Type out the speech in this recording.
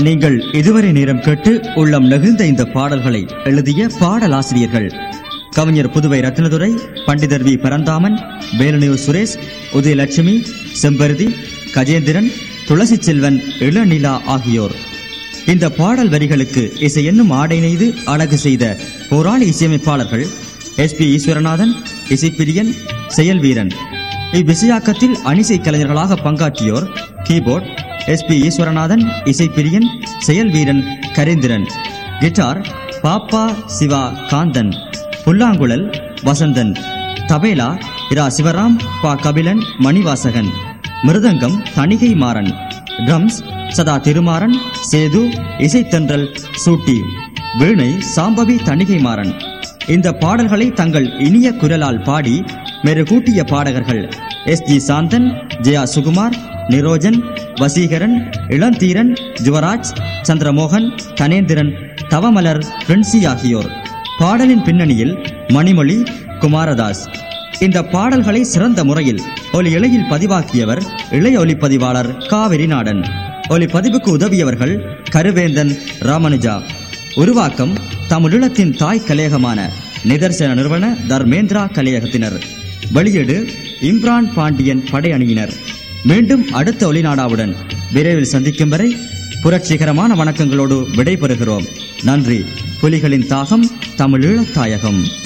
நீங்கள் இதுவரை நேரம் கேட்டு உள்ளம் நெகிழ்ந்த இந்த பாடல்களை எழுதிய பாடலாசிரியர்கள் கவிஞர் புதுவை ரத்னதுரை, பண்டிதர் வி பரந்தாமன், வேலுநியூர் சுரேஷ், உதயலட்சுமி, செம்பருதி, கஜேந்திரன், துளசி செல்வன், இளநிலா ஆகியோர். இந்த பாடல் வரிகளுக்கு இசை என்னும் ஆடை நெய்து அழகு செய்த போராளி இசையமைப்பாளர்கள் SP ஈஸ்வரநாதன், இசைப்பிரியன், செயல்வீரன். இவ்விசையாக்கத்தில் அணிசை கலைஞர்களாக பங்காற்றியோர் keyboard SP Eswaranathan, Isaippiriyan, Seyalveeran, Karendran. Guitar Pappa Siva Kanthan, புல்லாங்குழல் வசந்தன், தபேலா இரா சிவராம், பா கபிலன், மணிவாசகன், மிருதங்கம் தணிகை மாறன், ட்ரம்ஸ் சதா திருமாறன், சேது, இசைத்தன்றல் சூட்டி, வீணை சாம்பவி தணிகை மாறன். இந்த பாடல்களை தங்கள் இனிய குரலால் பாடி மெருகூட்டிய பாடகர்கள் SG சாந்தன், ஜெயா சுகுமார், நிரோஜன், வசீகரன், இளந்தீரன், ஜுவராஜ், சந்திரமோகன், கணேந்திரன், தவமலர், பிரின்சி ஆகியோர். பாடலின் பின்னணியில் மணிமொழி, குமாரதாஸ். இந்த பாடல்களை சிறந்த முறையில் ஒலி இழையில் பதிவாக்கியவர் இளைய ஒலிப்பதிவாளர் காவிரி நாடன். ஒலிப்பதிவுக்கு உதவியவர்கள் கருவேந்தன், ராமனுஜா. உருவாக்கம் தமிழீழத்தின் தாய் கலையகமான நிதர்சன நிறுவன தர்மேந்திரா கலையகத்தினர். வெளியீடு இம்ரான் பாண்டியன் படையணியினர். மீண்டும் அடுத்த ஒலிநாடாவுடன் விரைவில் சந்திக்கும் வரை புரட்சிகரமான வணக்கங்களோடு விடைபெறுகிறோம். நன்றி. புலிகளின் தாகம் தமிழீழத் தாயகம்.